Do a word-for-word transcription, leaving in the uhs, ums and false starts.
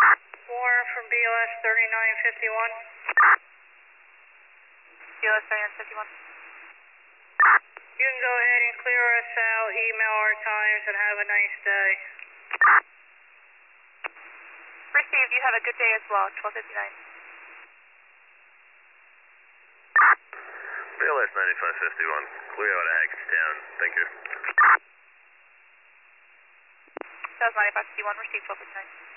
Warren from B L S thirty-nine fifty-one. B L S thirty-nine fifty-one. You can go ahead and clear us out, email our times, and have a nice day. Received. You have a good day as well. twelve fifty-nine. B L S ninety-five fifty-one. Clear out of Hagerstown. Thank you. That was ninety-five fifty-one. Received twelve fifty-nine.